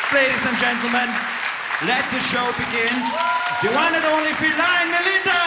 Ladies and gentlemen, let the show begin. The one and only Feline Melinda!